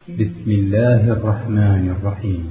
بسم الله الرحمن الرحيم.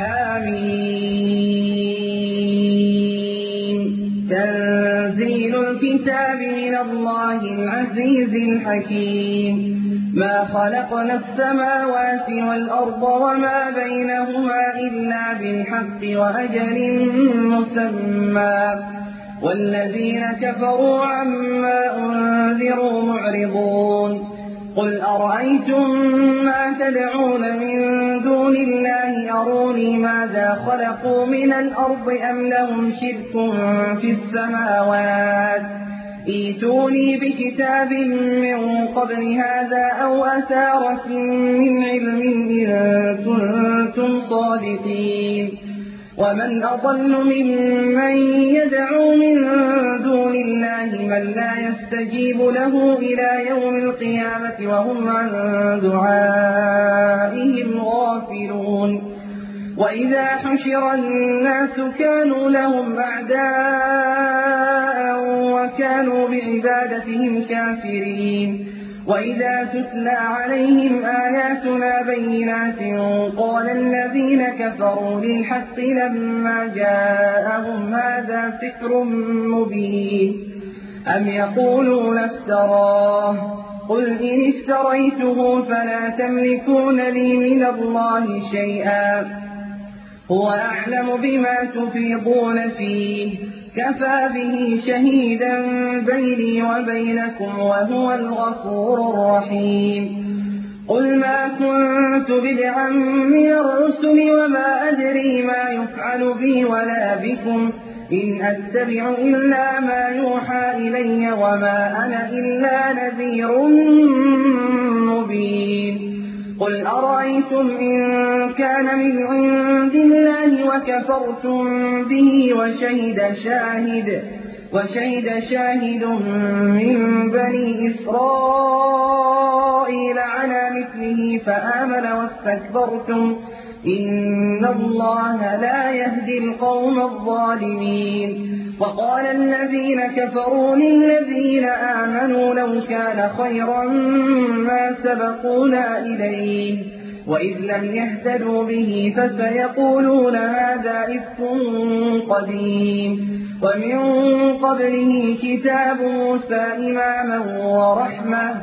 حميم. تنزيل الكتاب من الله العزيز الحكيم. ما خلقنا السماوات والأرض وما بينهما إلا بالحق وأجل مسمى والذين كفروا عما أنذروا معرضون. قل أرأيتم ما تدعون من دون الله أروني ماذا خلقوا من الأرض أم لهم شرك في السماوات ائتوني بكتاب من قبل هذا أو أثارة من علم إن كنتم صادقين. ومن أضل ممن يدعو من دون الله من لا يستجيب له إلى يوم القيامة وهم عن دعائهم غافلون. وإذا حشر الناس كانوا لهم أعداء وكانوا بعبادتهم كافرين. وإذا تتلى عليهم آياتنا بينات قال الذين كفروا للحق لما جاءهم هذا سحر مبين أم يقولون افتراه قل إن افتريته فلا تملكون لي من الله شيئا هو أعلم بما تفيضون فيه كفى به شهيدا بيني وبينكم وهو الغفور الرحيم. قل ما كنت بدعا من الرسل وما أدري ما يفعل بي ولا بكم إن أتبع إلا ما يوحى إلي وما أنا إلا نذير مبين. قل أرأيتم إن كان من عند الله وكفرتم به وشهد شاهد من بني إسرائيل على مثله فآمن واستكبرتم إن الله لا يهدي القوم الظالمين. وقال الذين كفروا للذين آمنوا لو كان خيرا ما سبقونا إليه وإذ لم يهتدوا به فسيقولون هذا إفك قديم ومن قبله كتاب موسى إماما ورحمة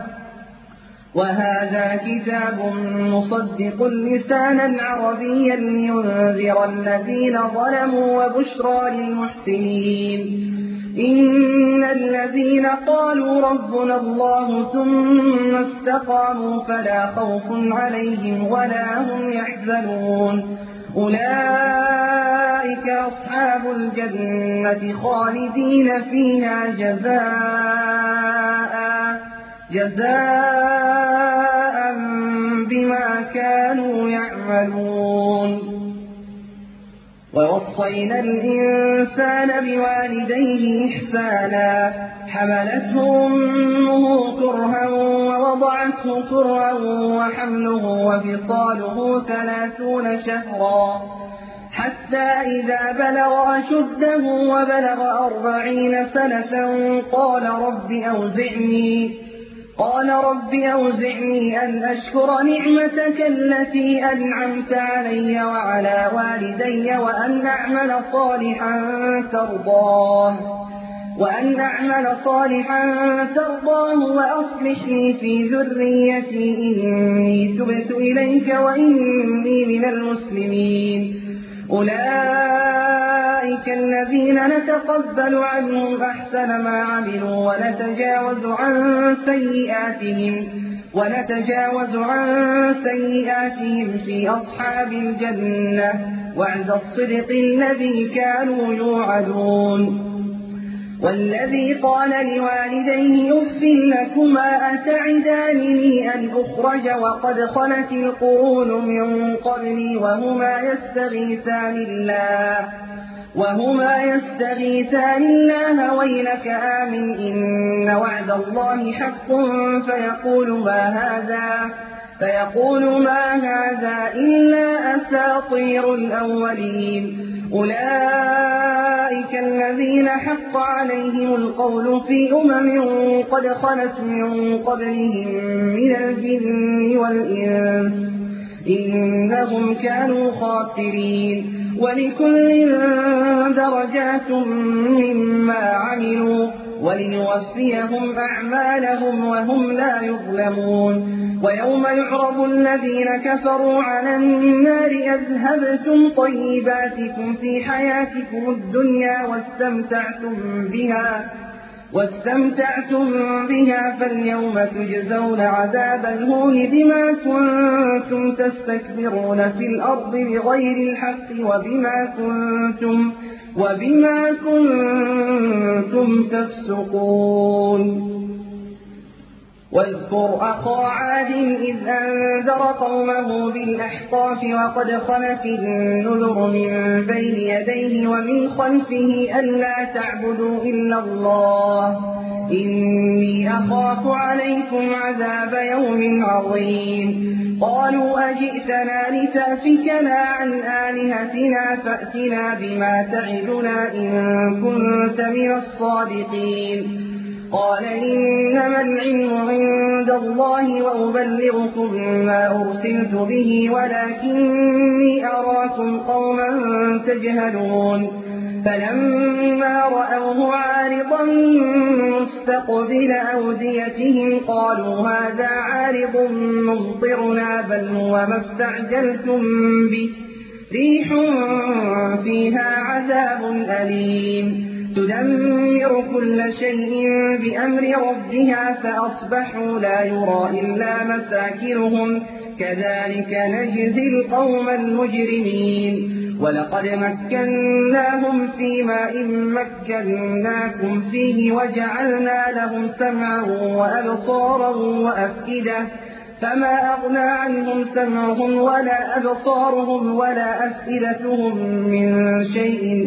وهذا كتاب مصدق لسانا عربيا لينذر الذين ظلموا وبشرى للمحسنين. إن الذين قالوا ربنا الله ثم استقاموا فلا خوف عليهم ولا هم يحزنون أولئك أصحاب الجنة خالدين فيها جزاء بما كانوا يعملون. ووصينا الإنسان بوالديه إحسانا حملته أمه كرها ووضعته كرها وحمله وفصاله 30 شهرا حتى إذا بلغ أشده وبلغ 40 سنة قال رب أوزعني أن أشكر نعمتك التي أنعمت علي وعلى والدي وأن أعمل صالحا ترضاه وأصلح لي في ذريتي إني تبت إليك وإني من المسلمين. أولئك الذين نتقبل عنهم أحسن ما عملوا ونتجاوز عن سيئاتهم في أصحاب الجنة وعد الصدق الذي كانوا يوعدون. والذي قال لوالديه أف لكما أتعدانني أن أخرج وقد خلت القرون من قبلي وهما يستغيثان الله ويلك آمن إن وعد الله حق فيقول ما هذا إلا أساطير الأولين. أولئك الذين حق عليهم القول في قد خلت من قبلهم من الجن والإنس إنهم كانوا خاسرين. ولكل درجات مما عملوا وليوفيهم أعمالهم وهم لا يظلمون. ويوم يعرض الذين كفروا على النار أذهبتم طيباتكم في حياتكم الدنيا واستمتعتم بها فاليوم تجزون عذاب الهون بما كنتم تستكبرون في الأرض بغير الحق وبما كنتم تفسقون. واذكر أخا عاد إذ أنذر قومه بالأحقاف وقد خلت النذر من بين يديه ومن خلفه ألا تعبدوا إلا الله إني أخاف عليكم عذاب يوم عظيم. قالوا أجئتنا لتأفكنا عن آلهتنا فأتنا بما تعدنا إن كنت من الصادقين. قال إنما العلم عند الله وأبلغكم ما أرسلت به ولكني أراكم قوما تجهلون. فلما رأوه عارضا مستقبل أوديتهم قالوا هذا عارض ممطرنا بل هو ما استعجلتم به ريح فيها عذاب أليم تدمر كل شيء بأمر ربها فأصبحوا لا يرى إلا مساكنهم كذلك نجزي القوم المجرمين. ولقد مكناهم في ماء مكناكم فيه وجعلنا لهم سمعا وأبصارا وأفئدة فما أغنى عنهم سمعهم ولا أبصارهم ولا أفئدتهم من شيء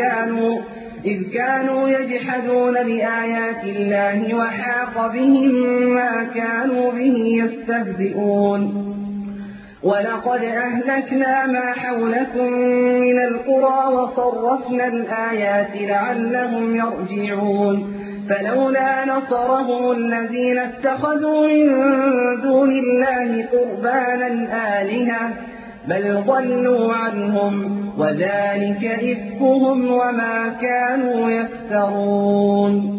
إذ كانوا يجحدون بآيات الله وحاق بهم ما كانوا به يستهزئون. ولقد أهلكنا ما حولكم من القرى وصرفنا الآيات لعلهم يرجعون. فلولا نصرهم الذين اتخذوا من دون الله قربانا آلهة بل ضلوا عنهم وذلك إفكهم وما كانوا يفترون.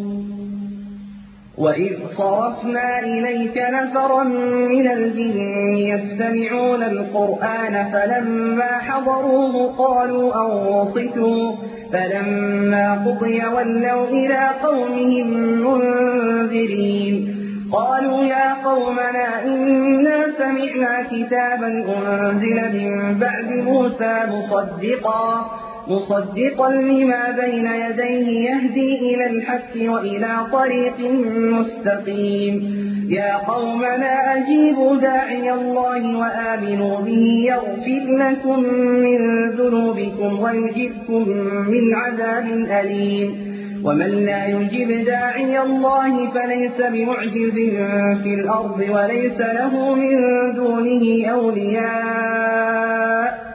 وإذ صرفنا إليك نفرا من الجن يستمعون القرآن فلما حضروه قالوا أنصتوا فلما قضي ولوا إلى قومهم منذرين. قالوا يا قومنا إنا سمعنا كتابا أنزل من بعد موسى مصدقا لما بين يديه يهدي إلى الحق وإلى طريق مستقيم. يا قومنا أجيبوا داعي الله وآمنوا به يغفر لكم من ذنوبكم ويجبكم من عذاب أليم. ومن لا يجب داعي الله فليس بمعجز في الأرض وليس له من دونه أولياء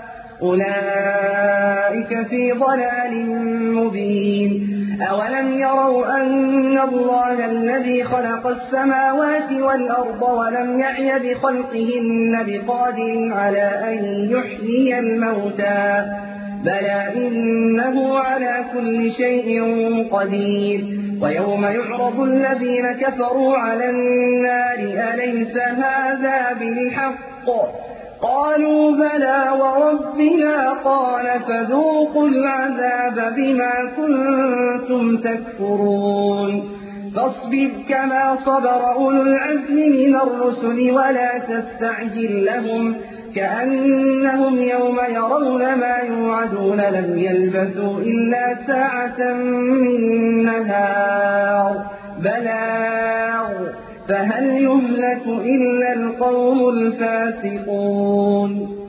أولئك في ضلال مبين. أولم يروا أن الله الذي خلق السماوات والأرض ولم يعي بخلقهن بقادر على أن يحيي الموتى بلى إنه على كل شيء قدير. ويوم يعرض الذين كفروا على النار أليس هذا بالحق قالوا بلى وربنا قال فذوقوا العذاب بما كنتم تكفرون. فاصبر كما صبر أولو العزم من الرسل ولا تستعجل لهم كأنهم يوم يرون ما يوعدون لم يلبثوا إلا ساعة من نهار بلاغ فهل يهلك إلا القوم الفاسقون.